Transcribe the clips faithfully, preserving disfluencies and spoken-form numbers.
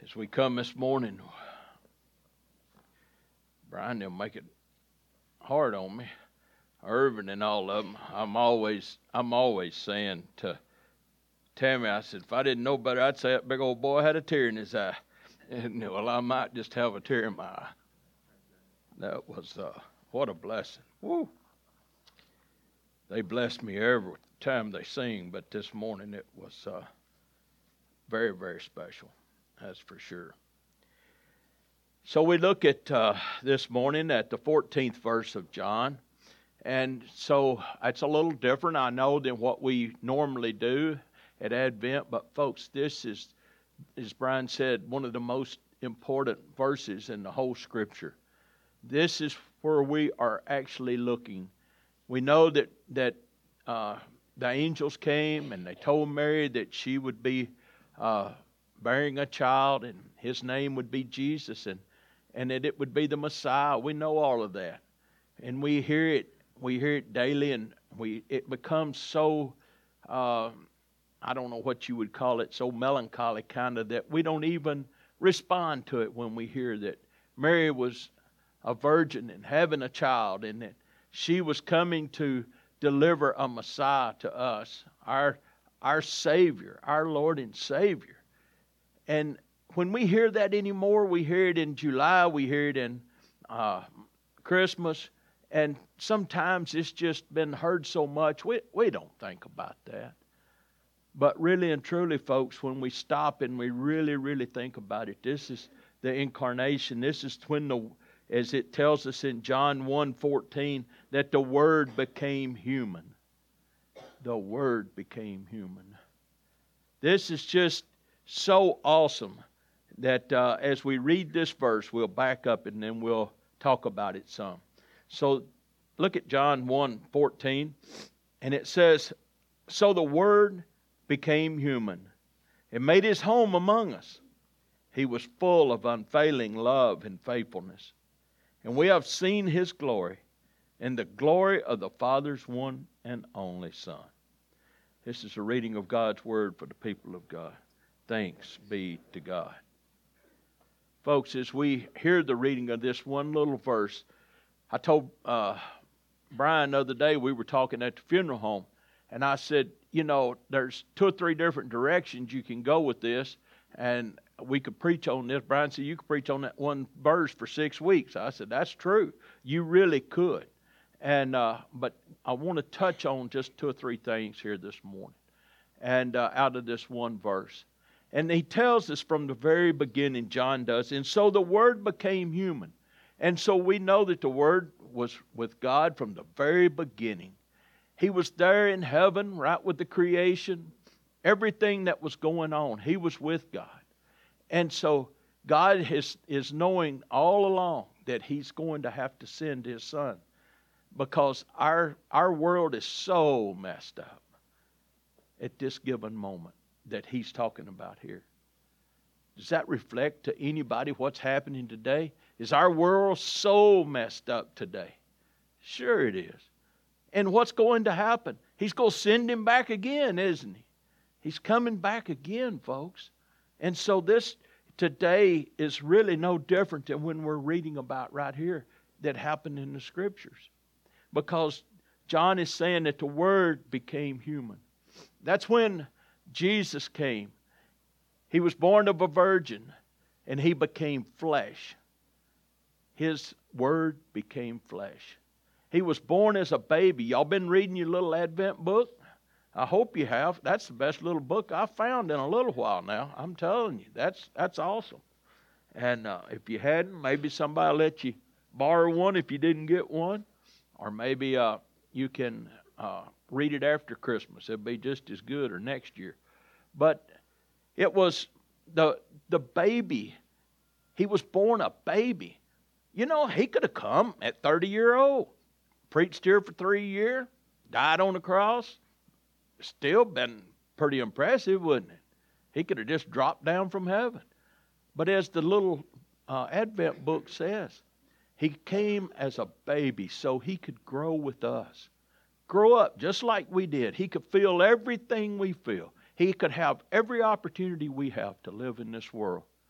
As we come this morning, Brian, they'll make it hard on me. Irvin and all of them. I'm always, I'm always saying to Tammy, I said, if I didn't know better, I'd say that big old boy had a tear in his eye. And well, I might just have a tear in my eye. That was uh, what a blessing. Woo! They bless me every time they sing, but this morning it was uh, very, very special. That's for sure. So we look at uh, this morning at the fourteenth verse of John. And so it's a little different, I know, than what we normally do at Advent. But folks, this is, as Brian said, one of the most important verses in the whole Scripture. This is where we are actually looking. We know that, that uh, the angels came and they told Mary that she would be uh, bearing a child and his name would be Jesus and, and that it would be the Messiah. We know all of that. And we hear it. We hear it daily, and we it becomes so, uh, I don't know what you would call it, so melancholy kind of that we don't even respond to it when we hear that Mary was a virgin and having a child and that she was coming to deliver a Messiah to us, our, our Savior, our Lord and Savior. And when we hear that anymore, we hear it in July, we hear it in uh, Christmas, and sometimes it's just been heard so much, we, we don't think about that. But really and truly, folks, when we stop and we really, really think about it, this is the incarnation. This is when, the, as it tells us in John one fourteen, that the Word became human. The Word became human. This is just so awesome that uh, as we read this verse, we'll back up and then we'll talk about it some. So look at John one fourteen, and it says, so the Word became human and made his home among us. He was full of unfailing love and faithfulness. And we have seen his glory, and the glory of the Father's one and only Son. This is a reading of God's Word for the people of God. Thanks be to God. Folks, as we hear the reading of this one little verse, I told uh, Brian the other day, we were talking at the funeral home, and I said, you know, there's two or three different directions you can go with this, and we could preach on this. Brian said, you could preach on that one verse for six weeks. I said, that's true. You really could. And uh, but I want to touch on just two or three things here this morning, and uh, out of this one verse. And he tells us from the very beginning, John does, and so the Word became human. And so we know that the Word was with God from the very beginning. He was there in heaven, right with the creation. Everything that was going on, He was with God. And so God is, is knowing all along that He's going to have to send His Son, because our, our world is so messed up at this given moment that He's talking about here. Does that reflect to anybody what's happening today? Is our world so messed up today? Sure it is. And what's going to happen? He's going to send Him back again, isn't He? He's coming back again, folks. And so this today is really no different than when we're reading about right here that happened in the Scriptures. Because John is saying that the Word became human. That's when Jesus came. He was born of a virgin, and He became flesh. His Word became flesh. He was born as a baby. Y'all been reading your little Advent book? I hope you have. That's the best little book I've found in a little while now. I'm telling you, that's that's awesome. And uh, if you hadn't, maybe somebody let you borrow one if you didn't get one. Or maybe uh, you can uh, read it after Christmas. It'll be just as good, or next year. But it was the the baby. He was born a baby. You know, He could have come at thirty year old, preached here for three years, died on the cross. Still been pretty impressive, wouldn't it? He could have just dropped down from heaven. But as the little uh, Advent book says, He came as a baby so He could grow with us. Grow up just like we did. He could feel everything we feel. He could have every opportunity we have to live in this world.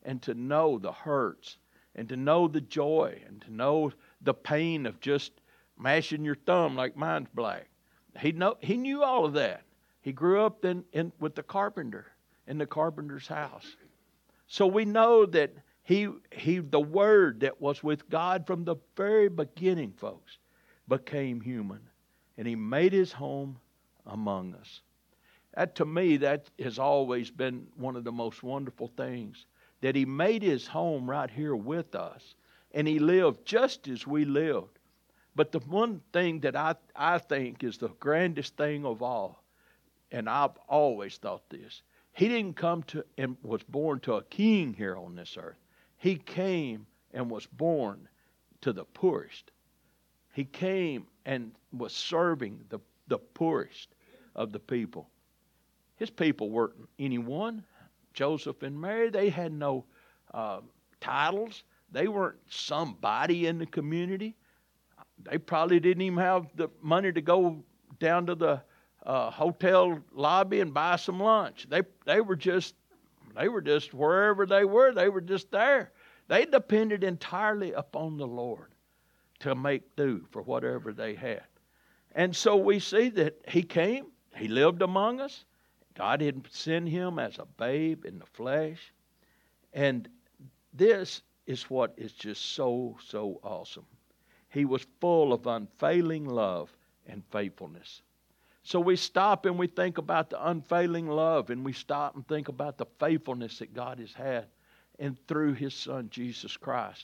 and to know the hurts and to know the joy and to know the pain of just mashing your thumb like mine's black. He know he knew all of that. He grew up in, in with the carpenter in the carpenter's house. So we know that he he the Word that was with God from the very beginning, folks, became human. And he made his home among us. That, to me, that has always been one of the most wonderful things. That he made his home right here with us. And he lived just as we lived. But the one thing that I, I think is the grandest thing of all, and I've always thought this, he didn't come to and was born to a king here on this earth. He came and was born to the poorest. He came and was serving the, the poorest of the people. His people weren't anyone. Joseph and Mary, they had no uh, titles. They weren't somebody in the community. They probably didn't even have the money to go down to the uh, hotel lobby and buy some lunch. They they were just they were just wherever they were. They were just there. They depended entirely upon the Lord to make do for whatever they had. And so we see that he came, he lived among us. God had sent him as a babe in the flesh. And this is what is just so, so awesome. He was full of unfailing love and faithfulness. So we stop and we think about the unfailing love, and we stop and think about the faithfulness that God has had and through his Son, Jesus Christ.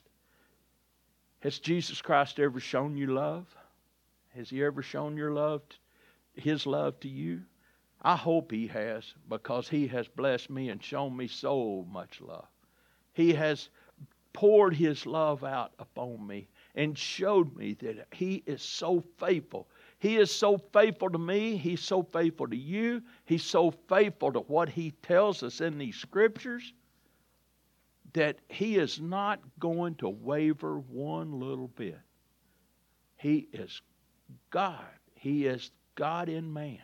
Has Jesus Christ ever shown you love? Has he ever shown your love, his love to you? I hope he has, because he has blessed me and shown me so much love. He has poured his love out upon me and showed me that he is so faithful. He is so faithful to me. He's so faithful to you. He's so faithful to what he tells us in these scriptures, that he is not going to waver one little bit. He is God. He is God in man.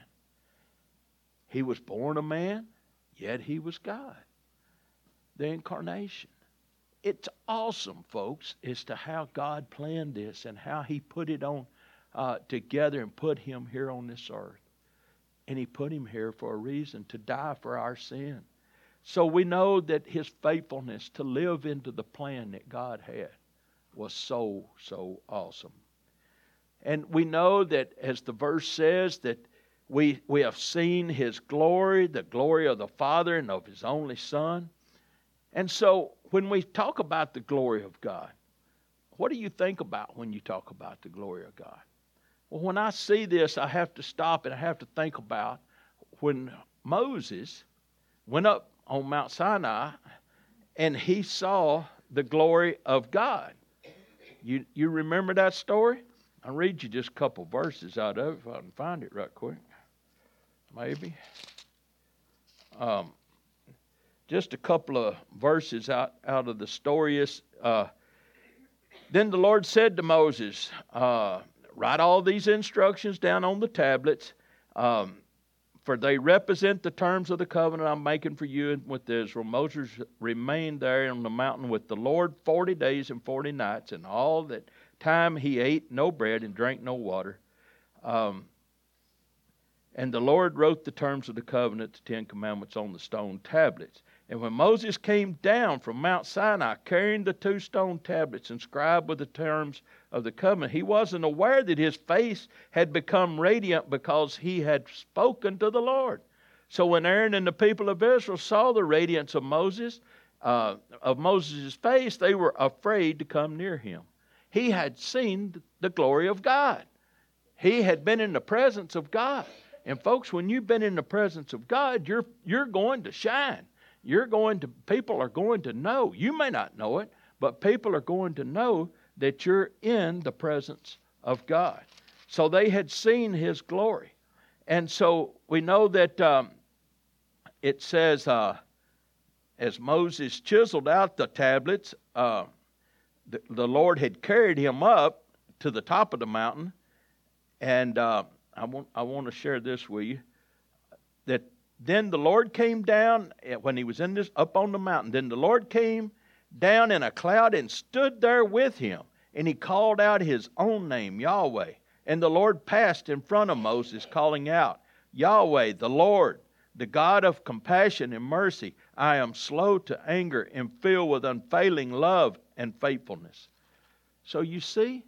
He was born a man, yet he was God. The incarnation. It's awesome, folks, as to how God planned this and how he put it on uh, together and put him here on this earth. And he put him here for a reason, to die for our sin. So we know that his faithfulness to live into the plan that God had was so, so awesome. And we know that, as the verse says, that we, we have seen his glory, the glory of the Father and of his only Son. And so when we talk about the glory of God, what do you think about when you talk about the glory of God? Well, when I see this, I have to stop and I have to think about when Moses went up on Mount Sinai and he saw the glory of God. You you remember that story? I'll read you just a couple verses out of it if I can find it right quick. Maybe. Um, just a couple of verses out, out of the story is, uh, then the Lord said to Moses, uh, write all these instructions down on the tablets, um, for they represent the terms of the covenant I'm making for you and with Israel. Moses remained there on the mountain with the Lord forty days and forty nights, and all that time he ate no bread and drank no water. Um, and the Lord wrote the terms of the covenant, the Ten Commandments, on the stone tablets. And when Moses came down from Mount Sinai, carrying the two stone tablets inscribed with the terms of the covenant, he wasn't aware that his face had become radiant because he had spoken to the Lord. So when Aaron and the people of Israel saw the radiance of Moses, uh, of Moses' face, they were afraid to come near him. He had seen the glory of God. He had been in the presence of God. And folks, when you've been in the presence of God, you're you're going to shine. You're going to, people are going to know. You may not know it, but people are going to know that you're in the presence of God. So they had seen his glory. And so we know that um, it says, uh, as Moses chiseled out the tablets, uh, the, the Lord had carried him up to the top of the mountain. And uh, I want I want to share this with you, that then the Lord came down when he was in this up on the mountain. Then the Lord came down in a cloud and stood there with him. And he called out his own name, Yahweh. And the Lord passed in front of Moses, calling out, Yahweh, the Lord, the God of compassion and mercy. I am slow to anger and filled with unfailing love and faithfulness. So you see,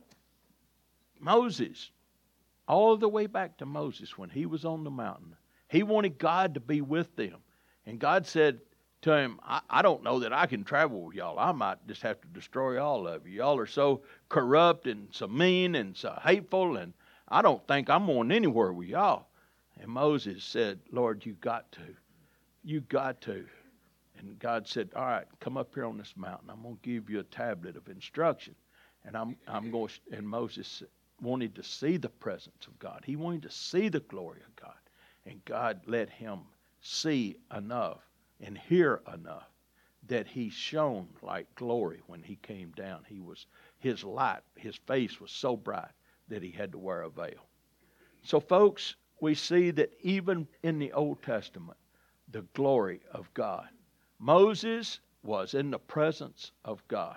Moses, all the way back to Moses when he was on the mountain, he wanted God to be with them. And God said to him, I, I don't know that I can travel with y'all. I might just have to destroy all of you. Y'all are so corrupt and so mean and so hateful, and I don't think I'm going anywhere with y'all. And Moses said, Lord, you got to. You got to. And God said, all right, come up here on this mountain. I'm going to give you a tablet of instruction. And I'm I'm going to, and Moses wanted to see the presence of God. He wanted to see the glory of God. And God let him see enough and hear enough that he shone like glory when he came down. He was, his light, his face was so bright that he had to wear a veil. So folks, we see that even in the Old Testament, the glory of God. Moses was in the presence of God.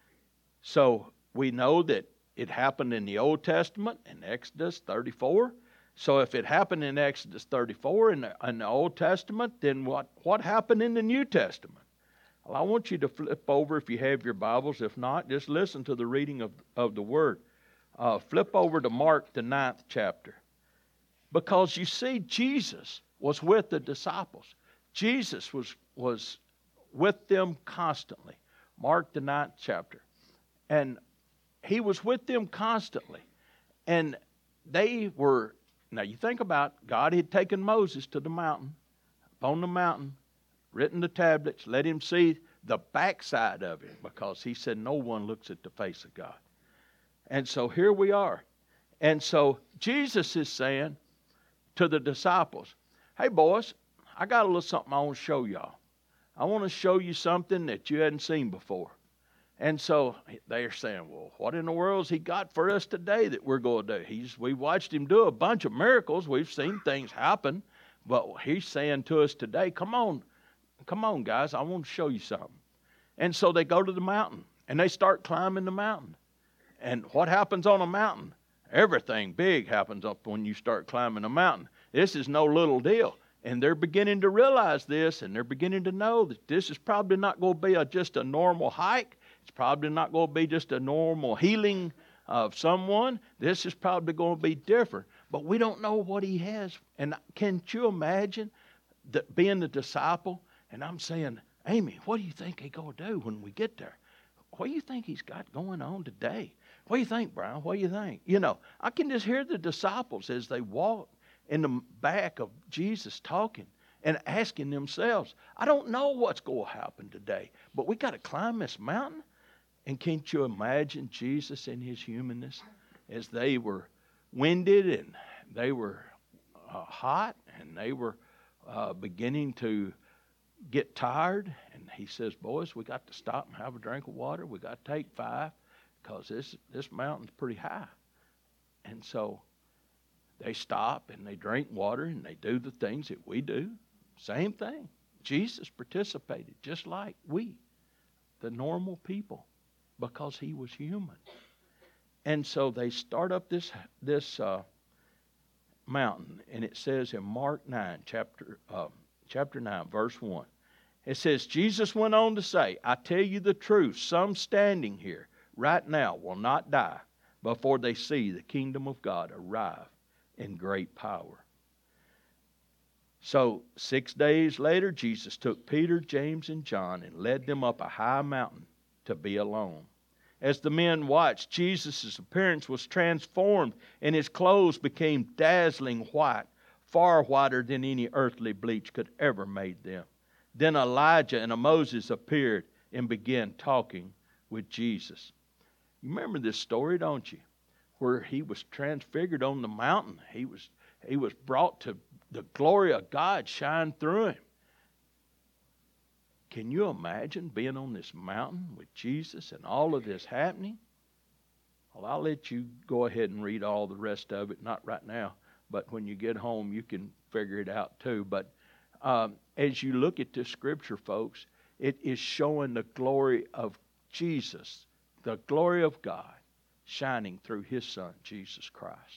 So we know that it happened in the Old Testament in Exodus thirty-four. So if it happened in Exodus thirty-four in the, in the Old Testament, then what, what happened in the New Testament? Well, I want you to flip over if you have your Bibles. If not, just listen to the reading of, of the Word. Uh, flip over to Mark, the ninth chapter. Because you see, Jesus was with the disciples. Jesus was, was with them constantly. Mark, the ninth chapter. And he was with them constantly. And they were... Now you think about, God had taken Moses to the mountain, upon the mountain, written the tablets, let him see the backside of it, because he said no one looks at the face of God. And so here we are. And so Jesus is saying to the disciples, hey boys, I got a little something I want to show y'all. I want to show you something that you hadn't seen before. And so they're saying, well, what in the world has he got for us today that we're going to do? He's, we watched him do a bunch of miracles. We've seen things happen. But he's saying to us today, come on, come on, guys, I want to show you something. And so they go to the mountain, and they start climbing the mountain. And what happens on a mountain? Everything big happens up when you start climbing a mountain. This is no little deal. And they're beginning to realize this, and they're beginning to know that this is probably not going to be a, just a normal hike. It's probably not going to be just a normal healing of someone. This is probably going to be different. But we don't know what he has. And can't you imagine that being the disciple? And I'm saying, Amy, what do you think he's going to do when we get there? What do you think he's got going on today? What do you think, Brian? What do you think? You know, I can just hear the disciples as they walk in the back of Jesus talking and asking themselves, I don't know what's going to happen today, but we got to climb this mountain. And can't you imagine Jesus in his humanness as they were winded and they were uh, hot and they were uh, beginning to get tired. And he says, boys, we got to stop and have a drink of water. We got to take five because this, this mountain's pretty high. And so they stop and they drink water and they do the things that we do. Same thing. Jesus participated just like we, the normal people, because he was human. And so they start up this this uh, mountain, and it says in Mark nine, chapter uh, chapter nine, verse one, it says, Jesus went on to say, I tell you the truth, some standing here right now will not die before they see the kingdom of God arrive in great power. So six days later, Jesus took Peter, James, and John and led them up a high mountain to be alone. As the men watched, Jesus' appearance was transformed and his clothes became dazzling white, far whiter than any earthly bleach could ever made them. Then Elijah and Moses appeared and began talking with Jesus. You remember this story, don't you? Where he was transfigured on the mountain. He was, he was brought to the glory of God shine through him. Can you imagine being on this mountain with Jesus and all of this happening? Well, I'll let you go ahead and read all the rest of it, not right now, but when you get home you can figure it out too. But um, as you look at this scripture, folks, It is showing the glory of Jesus, the glory of God, shining through His Son, Jesus Christ.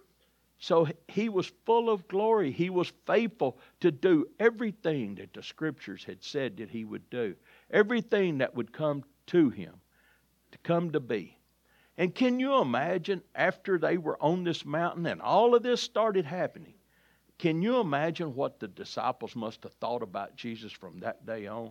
So He was full of glory. He was faithful to do everything that the Scriptures had said that He would do. Everything that would come to Him, to come to be. And can you imagine after they were on this mountain and all of this started happening, can you imagine what the disciples must have thought about Jesus from that day on?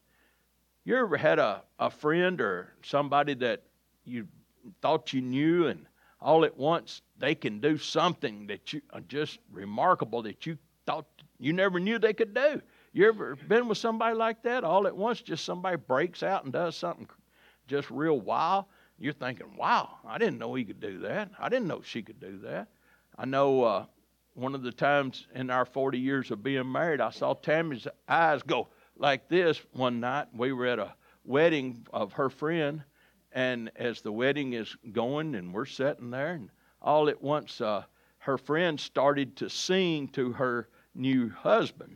You ever had a, a friend or somebody that you thought you knew and all at once they can do something that you are just remarkable that you thought you never knew they could do? You ever been with somebody like that? All at once just somebody breaks out and does something just real wild. You're thinking, wow, I didn't know he could do that. I didn't know she could do that. I know uh, one of the times in our forty years of being married, I saw Tammy's eyes go like this one night. We were at a wedding of her friend, and as the wedding is going and we're sitting there, and all at once uh, her friend started to sing to her new husband.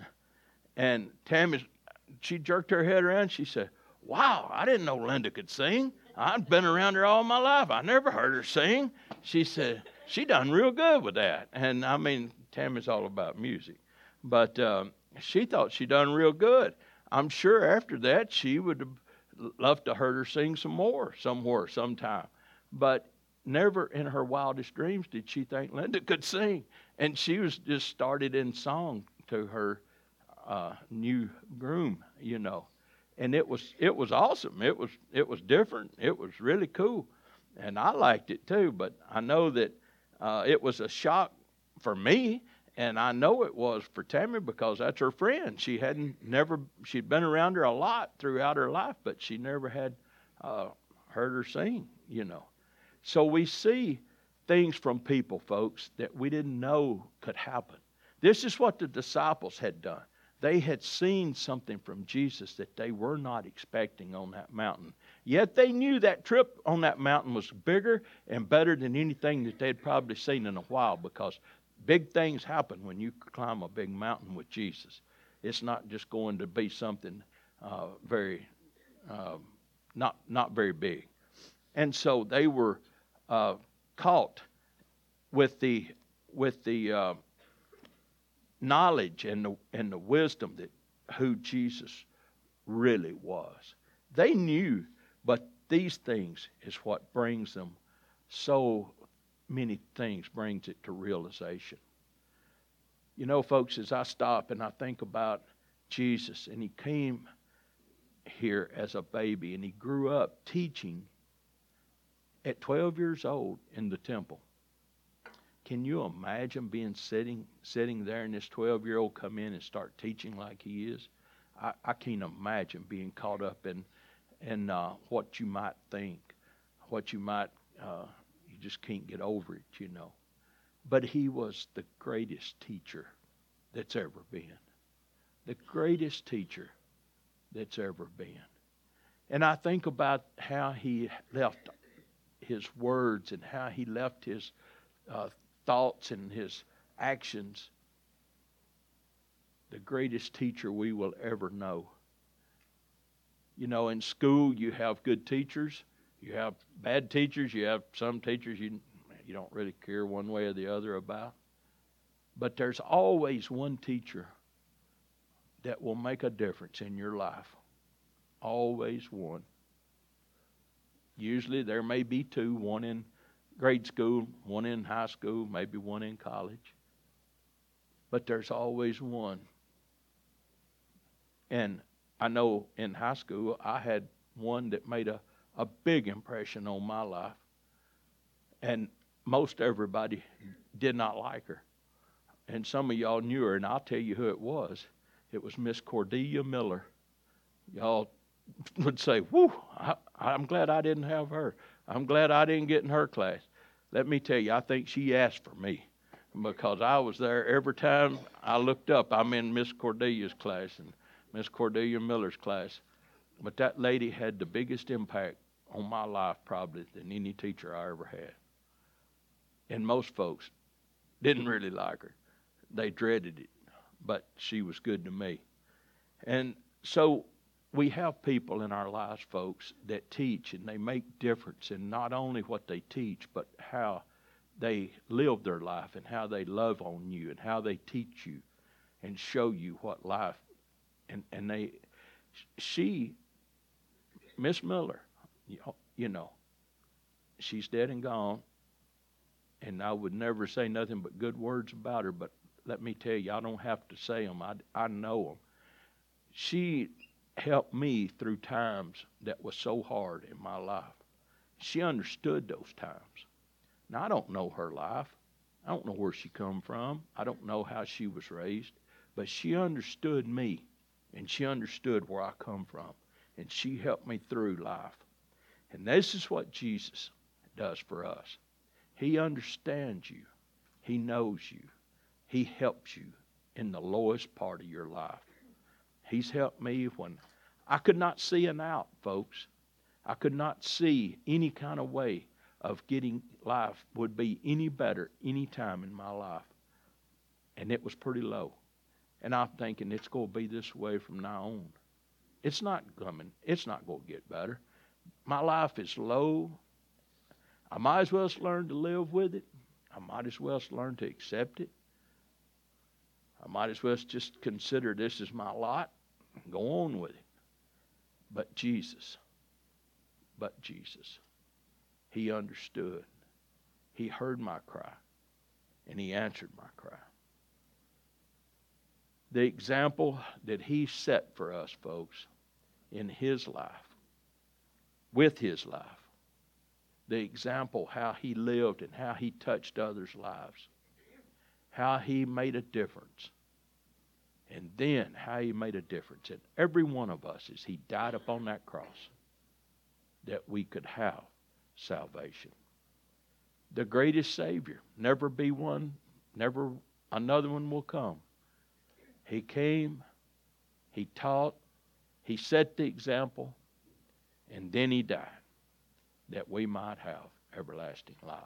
And Tammy, she jerked her head around. She said, wow, I didn't know Linda could sing. I've been around her all my life. I never heard her sing. She said, she done real good with that. And I mean, Tammy's all about music. But um, she thought she done real good. I'm sure after that she would have loved to heard her sing some more somewhere, sometime. But never in her wildest dreams did she think Linda could sing. And she was just started in song to her uh, new groom, you know. And it was it was awesome. It was it was different. It was really cool. And I liked it too. But I know that uh, it was a shock for me. And I know it was for Tammy because that's her friend. She hadn't never, she'd been around her a lot throughout her life, but she never had uh, heard her sing, you know. So we see things from people, folks, that we didn't know could happen. This is what the disciples had done. They had seen something from Jesus that they were not expecting on that mountain. Yet they knew that trip on that mountain was bigger and better than anything that they'd probably seen in a while, because big things happen when you climb a big mountain with Jesus. It's not just going to be something uh, very, uh, not not very big. And so they were uh, caught with the with the uh, knowledge and the and the wisdom that who Jesus really was. They knew, but these things is what brings them so many things, brings it to realization. You know, folks, as I stop and I think about Jesus, and he came here as a baby and he grew up teaching at twelve years old in the temple. Can you imagine being sitting sitting there and this twelve-year-old come in and start teaching like he is? I, I can't imagine being caught up in, in uh, what you might think, what you might, uh, you just can't get over it, you know. But he was the greatest teacher that's ever been. The greatest teacher that's ever been. And I think about how he left his words and how he left his uh, thoughts and his actions. The greatest teacher we will ever know. You know, in school you have good teachers, you have bad teachers, you have some teachers you you don't really care one way or the other about. But there's always one teacher that will make a difference in your life. Always one. Usually there may be two, one in grade school, one in high school, maybe one in college. But there's always one. And I know in high school I had one that made a, a big impression on my life. And most everybody did not like her. And some of y'all knew her, and I'll tell you who it was. It was Miss Cordelia Miller. Y'all would say, whew, I, I'm glad I didn't have her. I'm glad I didn't get in her class. Let me tell you, I think she asked for me, because I was there every time I looked up. I'm in Miss Cordelia's class and Miss Cordelia Miller's class. But that lady had the biggest impact on my life probably than any teacher I ever had. And most folks didn't really like her. They dreaded it. But she was good to me. And so we have people in our lives, folks, that teach, and they make difference in not only what they teach, but how they live their life and how they love on you and how they teach you and show you what life. And, and they, she, Miss Miller, you know, she's dead and gone, and I would never say nothing but good words about her, but let me tell you, I don't have to say them. I, I know them. She helped me through times that was so hard in my life. She understood those times. Now, I don't know her life. I don't know where she come from. I don't know how she was raised. But she understood me, and she understood where I come from. And she helped me through life. And this is what Jesus does for us. He understands you. He knows you. He helps you in the lowest part of your life. He's helped me when I could not see an out, folks. I could not see any kind of way of getting life would be any better any time in my life. And it was pretty low. And I'm thinking it's going to be this way from now on. It's not coming. It's not going to get better. My life is low. I might as well learn to live with it. I might as well learn to accept it. I might as well just consider this as my lot and go on with it. But Jesus, but Jesus, He understood. He heard my cry, and He answered my cry. The example that He set for us, folks, in His life, with His life, the example how He lived and how He touched others' lives, how He made a difference, and then how He made a difference in every one of us as He died upon that cross, that we could have salvation. The greatest Savior, never be one, never another one will come. He came, He taught, He set the example, and then He died, that we might have everlasting life.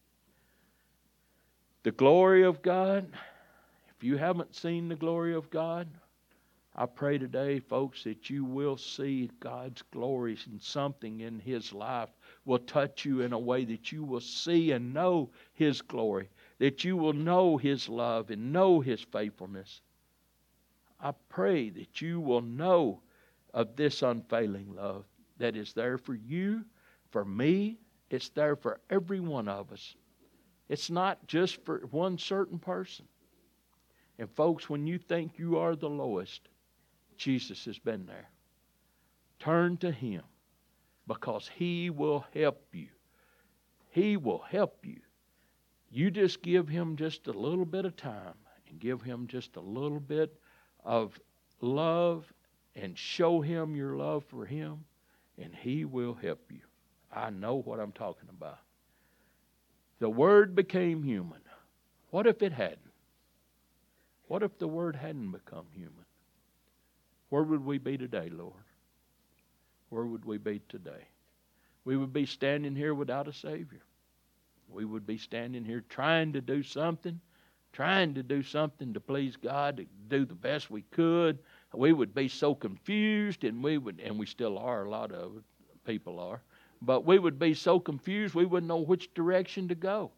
The glory of God, if you haven't seen the glory of God, I pray today, folks, that you will see God's glory in something in His life will touch you in a way that you will see and know His glory, that you will know His love and know His faithfulness. I pray that you will know of this unfailing love that is there for you, for me. It's there for every one of us. It's not just for one certain person. And folks, when you think you are the lowest, Jesus has been there. Turn to Him, because He will help you. He will help you. You just give Him just a little bit of time and give Him just a little bit of love and show Him your love for Him, and He will help you. I know what I'm talking about. The Word became human. What if it hadn't? What if the Word hadn't become human? Where would we be today, Lord? Where would we be today? We would be standing here without a Savior. We would be standing here trying to do something, trying to do something to please God, to do the best we could. We would be so confused, and we would, and we still are, a lot of people are, but we would be so confused we wouldn't know which direction to go.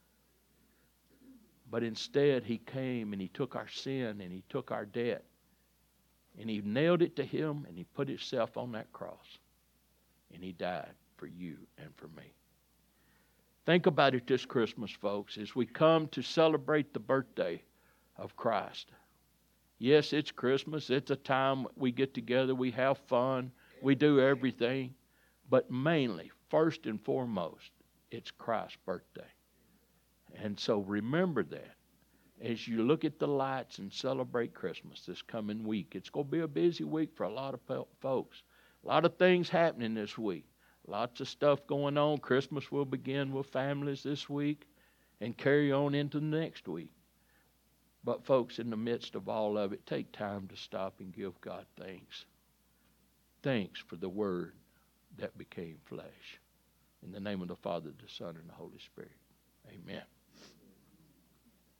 But instead, He came and He took our sin and He took our debt, and He nailed it to Him, and He put Himself on that cross, and He died for you and for me. Think about it this Christmas, folks, as we come to celebrate the birthday of Christ. Yes, it's Christmas. It's a time we get together, we have fun, we do everything. But mainly, first and foremost, it's Christ's birthday. And so remember that as you look at the lights and celebrate Christmas this coming week. It's going to be a busy week for a lot of folks. A lot of things happening this week. Lots of stuff going on. Christmas will begin with families this week and carry on into the next week. But folks, in the midst of all of it, take time to stop and give God thanks. Thanks for the Word that became flesh. In the name of the Father, the Son, and the Holy Spirit. Amen.